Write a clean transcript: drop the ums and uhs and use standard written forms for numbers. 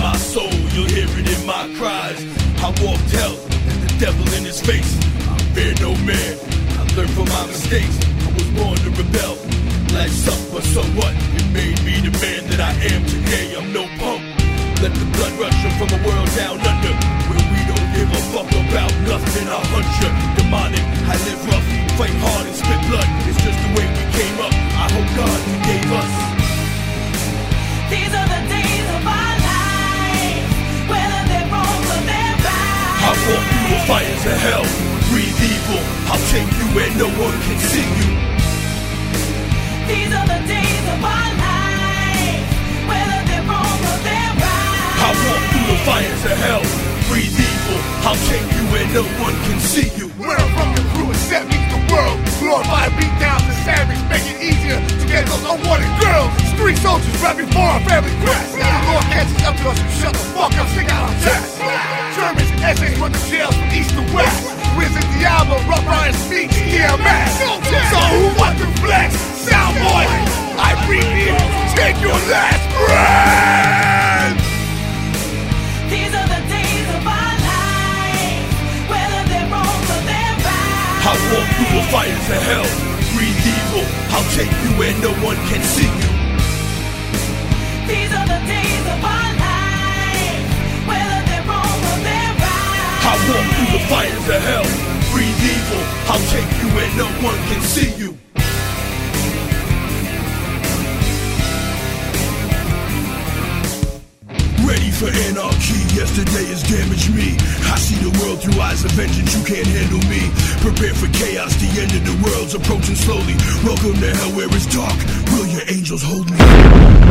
my soul, you'll hear it in my cries. I walked hell, and the devil in his face. I fear no man, I learned from my mistakes. I was born to rebel, life sucked, but so what? It made me the man that I am today. I'm no punk. Let the blood rush from a world down under, where we don't give a fuck about nothing. I hunt you, demonic. I live rough, fight hard and spit blood. It's just the way we came up. I hope God forgave us. These are the days of our life, whether they're wrong or they're right. I walk through the fires of hell, breathe evil. I'll take you where no one can see you. These are the days of our life, whether they're wrong or they're right. I walk through the fires of hell, breathe evil. I'll take you where no one can see you. Where I'm from, the crew accept me the world. Glorify beat down the savage, make it easier to get those unwanted girls. Street soldiers right before our family crest. Now the Lord catches up to us, and shut the fuck up, stick out our chest. Germans and essays run the jails from east to west. Wizard Diablo, Rough Ryan speaks, EMS. So who wants to flex? Soundboy, I breathe in, take your last breath. These are the days of our life, whether they're wrong or they're right. I walk through the fires of hell, breathe evil. I'll take you where no one can see you. These are the days of our life, whether they're wrong or they're right. I walk through the fires of hell, breathe evil. I'll take you where no one can see you. Ready for anarchy, yesterday has damaged me. I see the world through eyes of vengeance, you can't handle me. Prepare for chaos, the end of the world's approaching slowly. Welcome to hell where it's dark, will your angels hold me?